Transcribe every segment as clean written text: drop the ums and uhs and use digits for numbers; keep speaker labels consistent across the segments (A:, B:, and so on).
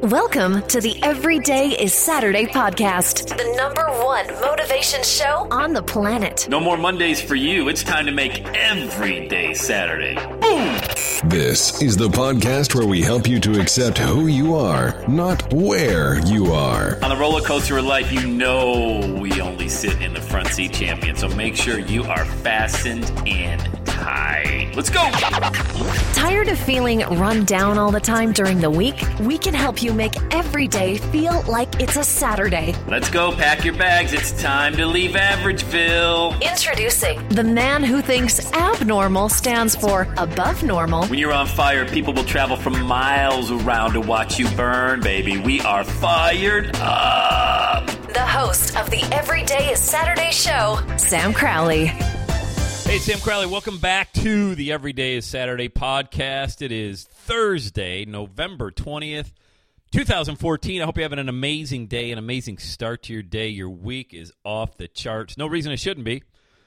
A: Welcome to the Everyday is Saturday podcast, the #1 motivation show on the planet.
B: No more Mondays for you. It's time to make every day Saturday. Boom!
C: This is the podcast where we help you to accept who you are, not where you are.
B: On the roller coaster of life, you know we only sit in the front seat, champion. So make sure you are fastened and tight. Let's go!
A: Tired of feeling run down all the time during the week? We can help you make every day feel like it's a Saturday.
B: Let's go. Pack your bags. It's time to leave Averageville.
A: Introducing the man who thinks abnormal stands for above normal.
B: When you're on fire, people will travel from miles around to watch you burn, baby. We are fired up.
A: The host of the Everyday is Saturday show, Sam Crowley.
D: Hey, Sam Crowley, welcome back to the Everyday is Saturday podcast. It is Thursday, November 20th, 2014. I hope you're having an amazing day, an amazing start to your day. Your week is off the charts. No reason it shouldn't be.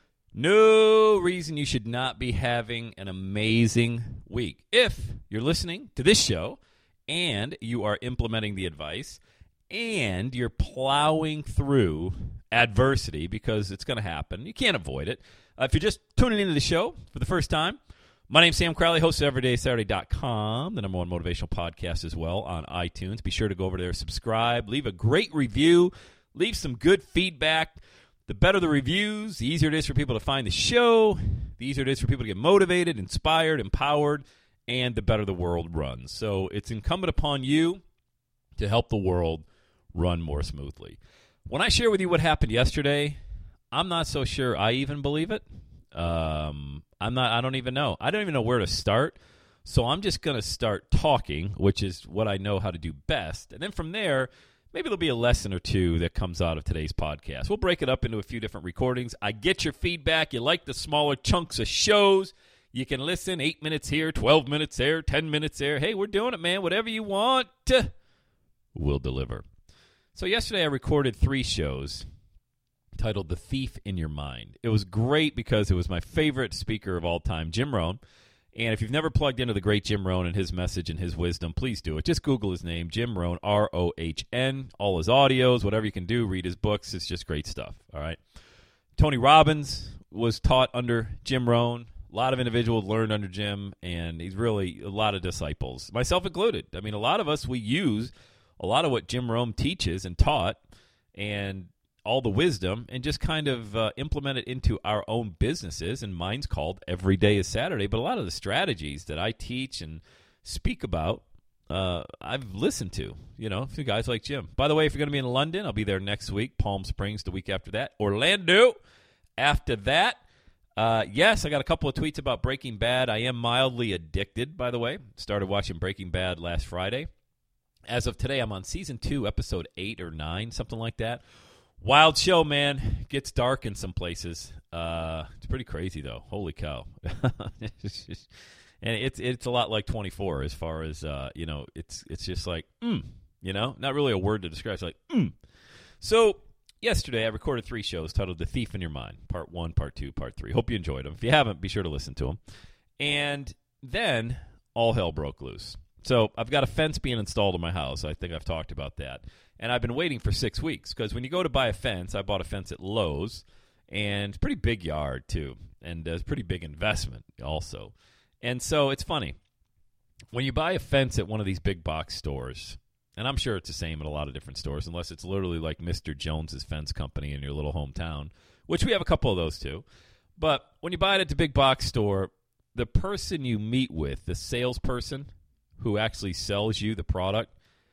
D: No reason you should not be having an amazing week. If you're listening to this show and you are implementing the advice and you're plowing through adversity, because it's going to happen. You can't avoid it. If you're just tuning into the show for the first time, my name's Sam Crowley, host of EverydaySaturday.com, the #1 motivational podcast as well on iTunes. Be sure to go over there, subscribe, leave a great review, leave some good feedback. The better the reviews, the easier it is for people to find the show, the easier it is for people to get motivated, inspired, empowered, and the better the world runs. So it's incumbent upon you to help the world run more smoothly. When I share with you what happened yesterday, I'm not so sure I even believe it. I don't even know. I don't even know where to start. So I'm just going to start talking, which is what I know how to do best. And then from there, maybe there'll be a lesson or two that comes out of today's podcast. We'll break it up into a few different recordings. I get your feedback. You like the smaller chunks of shows. You can listen 8 minutes here, 12 minutes there, 10 minutes there. Hey, we're doing it, man. Whatever you want, we'll deliver. So yesterday I recorded 3 shows titled The Thief in Your Mind. It was great because it was my favorite speaker of all time, Jim Rohn. And if you've never plugged into the great Jim Rohn and his message and his wisdom, please do it. Just Google his name, Jim Rohn, R-O-H-N. All his audios, whatever you can do, read his books. It's just great stuff, all right? Tony Robbins was taught under Jim Rohn. A lot of individuals learned under Jim, and he's really a lot of disciples, myself included. I mean, a lot of us, we use a lot of what Jim Rohn teaches and taught and all the wisdom and just kind of implement it into our own businesses. And mine's called Every Day is Saturday. But a lot of the strategies that I teach and speak about, I've listened to, through guys like Jim. By the way, if you're going to be in London, I'll be there next week. Palm Springs the week after that. Orlando after that. Yes, I got a couple of tweets about Breaking Bad. I am mildly addicted, by the way. Started watching Breaking Bad last Friday. As of today, I'm on Season 2, Episode 8 or 9, something like that. Wild show, man. Gets dark in some places. It's pretty crazy, though. Holy cow. And it's a lot like 24 as far as, it's just like, not really a word to describe. It's like, So yesterday I recorded 3 shows titled The Thief in Your Mind, Part 1, Part 2, Part 3. Hope you enjoyed them. If you haven't, be sure to listen to them. And then all hell broke loose. So I've got a fence being installed in my house. I think I've talked about that. And I've been waiting for 6 weeks because when you go to buy a fence, I bought a fence at Lowe's, and pretty big yard too, and it's a pretty big investment also. And so it's funny. When you buy a fence at one of these big box stores, and I'm sure it's the same at a lot of different stores, unless it's literally like Mr. Jones's Fence Company in your little hometown, which we have a couple of those too. But when you buy it at the big box store, the person you meet with, the salesperson who actually sells you the product,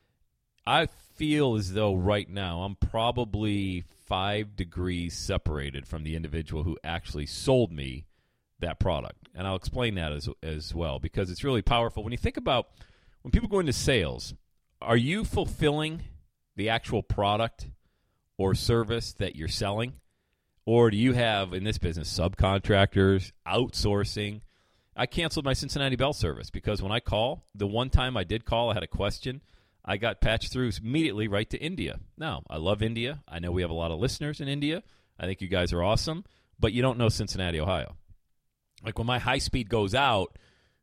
D: I feel as though right now I'm probably 5 degrees separated from the individual who actually sold me that product. And I'll explain that as well, because it's really powerful. When you think about when people go into sales, are you fulfilling the actual product or service that you're selling? Or do you have, in this business, subcontractors, outsourcing? I canceled my Cincinnati Bell service because when I call, the one time I did call, I had a question. I got patched through immediately right to India. Now, I love India. I know we have a lot of listeners in India. I think you guys are awesome, but you don't know Cincinnati, Ohio. Like when my high speed goes out,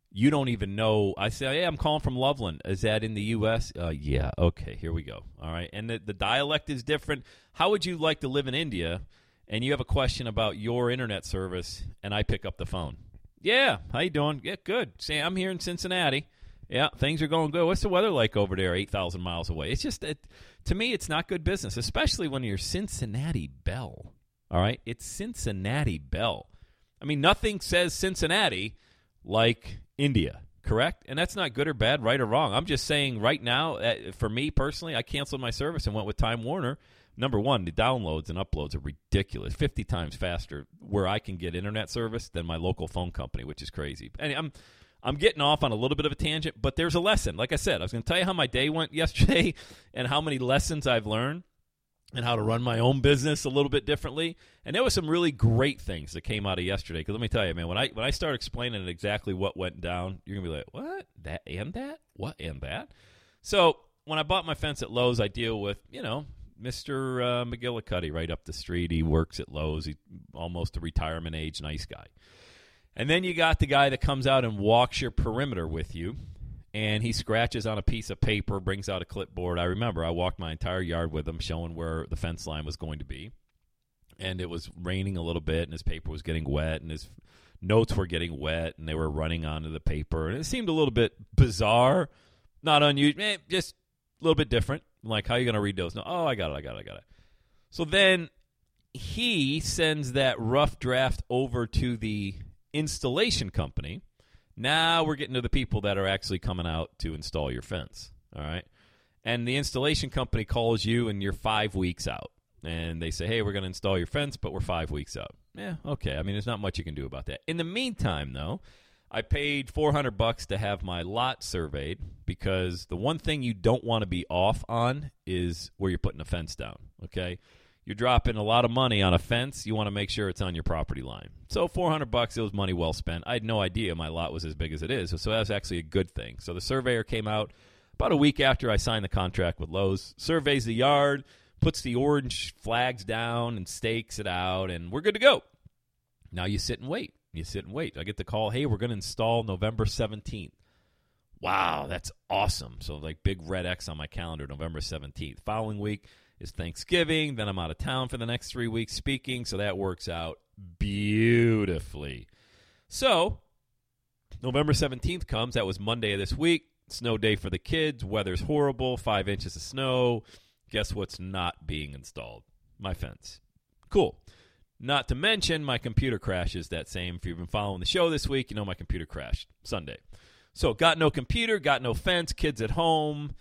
D: You don't even know. I say, hey, I'm calling from Loveland. Is that in the U.S.? Yeah. Okay, here we go. All right. And the dialect is different. How would you like to live in India and you have a question about your internet service and I pick up the phone? Yeah. How you doing? Yeah, good. Say, I'm here in Cincinnati. Yeah, things are going good. What's the weather like over there 8,000 miles away? It's just, to me, it's not good business, especially when you're Cincinnati Bell. All right? It's Cincinnati Bell. I mean, nothing says Cincinnati like India, correct? And that's not good or bad, right or wrong. I'm just saying right now, for me personally, I canceled my service and went with Time Warner. Number one, the downloads and uploads are ridiculous, 50 times faster where I can get internet service than my local phone company, which is crazy. And I'm getting off on a little bit of a tangent, but there's a lesson. Like I said, I was going to tell you how my day went yesterday and how many lessons I've learned and how to run my own business a little bit differently. And there was some really great things that came out of yesterday. Because let me tell you, man, when I start explaining exactly what went down, you're going to be like, what? That and that? What and that? So when I bought my fence at Lowe's, I deal with, Mr. McGillicuddy right up the street. He works at Lowe's. He's almost a retirement age, nice guy. And then you got the guy that comes out and walks your perimeter with you. And he scratches on a piece of paper, brings out a clipboard. I remember I walked my entire yard with him, showing where the fence line was going to be. And it was raining a little bit, and his paper was getting wet, and his notes were getting wet, and they were running onto the paper. And it seemed a little bit bizarre, not unusual, just a little bit different. Like, how are you going to read those? No, I got it. So then he sends that rough draft over to the installation company. Now we're getting to the people that are actually coming out to install your fence, all right? And the installation company calls you, and you're 5 weeks out. And they say, hey, we're going to install your fence, but we're 5 weeks out. Yeah, okay. I mean, there's not much you can do about that. In the meantime, though, I paid $400 to have my lot surveyed because the one thing you don't want to be off on is where you're putting a fence down, okay? You're dropping a lot of money on a fence. You want to make sure it's on your property line. So $400, it was money well spent. I had no idea my lot was as big as it is, so that was actually a good thing. So the surveyor came out about a week after I signed the contract with Lowe's, surveys the yard, puts the orange flags down and stakes it out, and we're good to go. Now you sit and wait. I get the call, hey, we're going to install November 17th. Wow, that's awesome. So like big red X on my calendar, November 17th. Following week is Thanksgiving. Then I'm out of town for the next 3 weeks speaking, so that works out beautifully. So November 17th comes. That was Monday of this week. Snow day for the kids. Weather's horrible. 5 inches of snow. Guess what's not being installed? My fence. Cool. Not to mention my computer crashes that same. If you've been following the show this week, you know my computer crashed Sunday. So got no computer, got no fence, kids at home,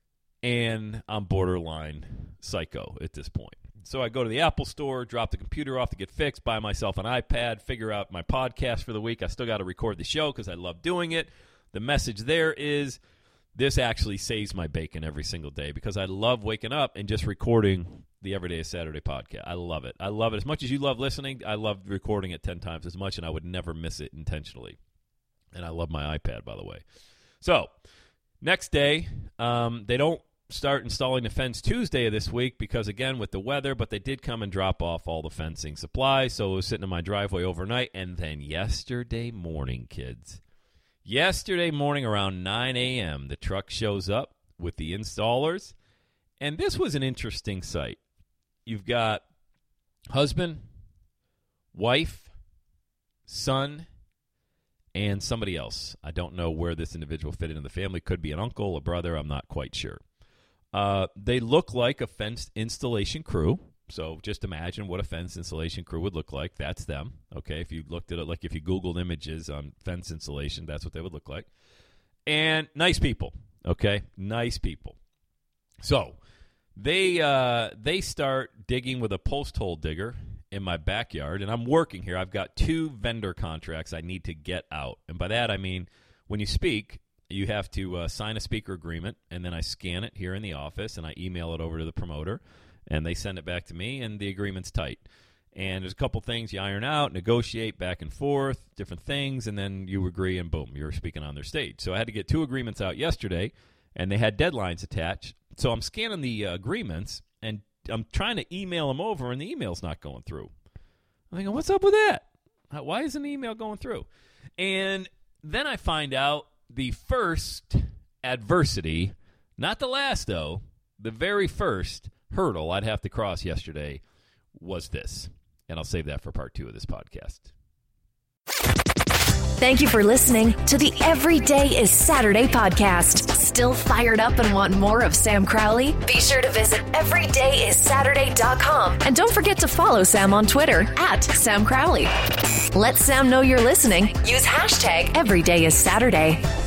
D: and I'm borderline psycho at this point. So I go to the Apple store, drop the computer off to get fixed, buy myself an iPad, figure out my podcast for the week. I still got to record the show because I love doing it. The message there is this actually saves my bacon every single day because I love waking up and just recording the Everyday is Saturday podcast. I love it. I love it. As much as you love listening, I love recording it 10 times as much, and I would never miss it intentionally. And I love my iPad, by the way. So next day, they don't start installing the fence Tuesday of this week because, again, with the weather, but they did come and drop off all the fencing supplies, so it was sitting in my driveway overnight. And then yesterday morning, kids, yesterday morning around 9 a.m., the truck shows up with the installers, and this was an interesting sight. You've got husband, wife, son, and somebody else. I don't know where this individual fit into the family. Could be an uncle, a brother. I'm not quite sure. They look like a fence installation crew. So just imagine what a fence installation crew would look like. That's them. Okay, if you looked at it, like if you Googled images on fence installation, that's what they would look like. And nice people. Okay, nice people. So they start digging with a post hole digger in my backyard, and I'm working here. I've got 2 vendor contracts I need to get out. And by that, I mean when you speak, you have to sign a speaker agreement, and then I scan it here in the office, and I email it over to the promoter, and they send it back to me, and the agreement's tight. And there's a couple things you iron out, negotiate back and forth, different things, and then you agree, and boom, you're speaking on their stage. So I had to get 2 agreements out yesterday, and they had deadlines attached. So I'm scanning the agreements, and I'm trying to email them over, and the email's not going through. I'm thinking, what's up with that? Why isn't the email going through? And then I find out the first adversity, not the last though, the very first hurdle I'd have to cross yesterday was this. And I'll save that for part 2 of this podcast.
A: Thank you for listening to the Every Day is Saturday podcast. Still fired up and want more of Sam Crowley? Be sure to visit everydayissaturday.com. And don't forget to follow Sam on Twitter @Sam Crowley. Let Sam know you're listening. Use hashtag EverydayIsSaturday.